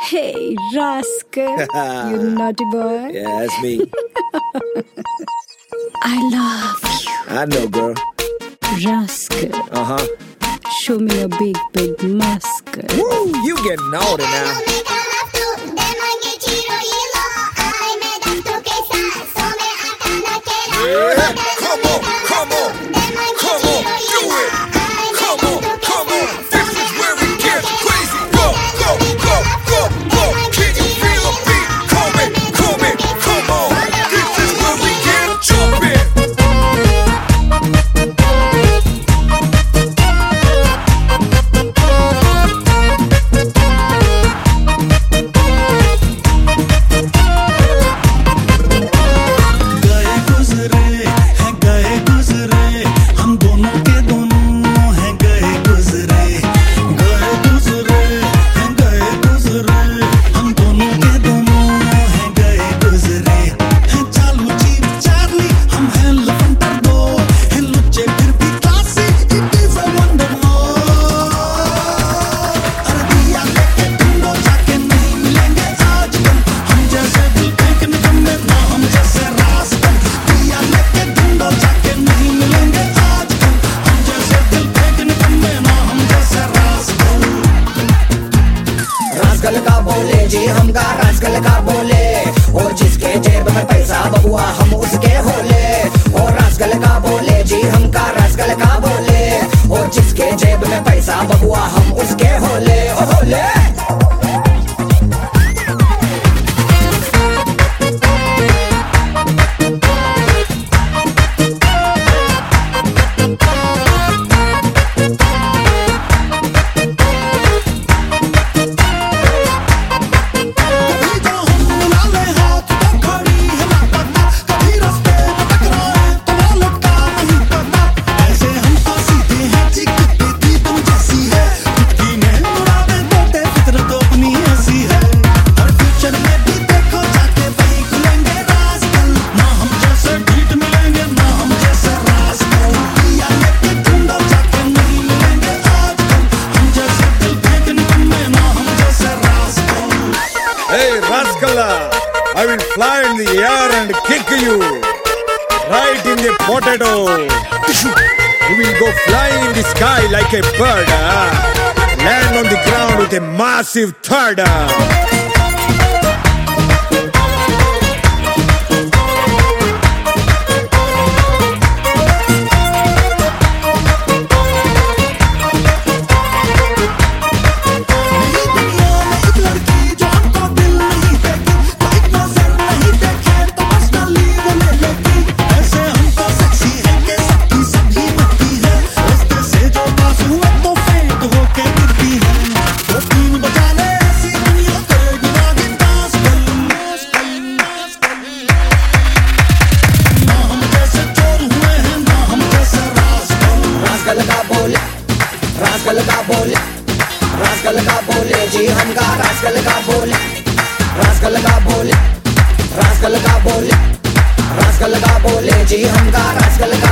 Hey, rascal, you naughty boy. Yeah, that's me. I love you, I know, girl. rascal. Uh-huh. Show me a big, big muscle. Woo, you getting naughty now. Yeah. Come on, come on, come on, do it. Come on, come on. This is where it gets crazy. Go, go, go, go, go. Can you feel the beat? Coming, coming, come on. This is where we get jumping. Rascal का बोले जी हमका rascal का बोले, और जिसके जेब में पैसा बबुआ हम उसके होले। और रास्कल का बोले जी हमका रास्कल का बोले, और जिसके जेब में पैसा बबुआ हम उसके होले। ओ होले Hey, rascal, I will fly in the air and kick you right in the potato. You will go flying in the sky like a bird. Land on the ground with a massive thud. Rascal का बोले, rascal का बोले जी हमका rascal का बोले। Rascal का बोले, rascal का बोले, रास्कल का बोले जी हमका रास्कल का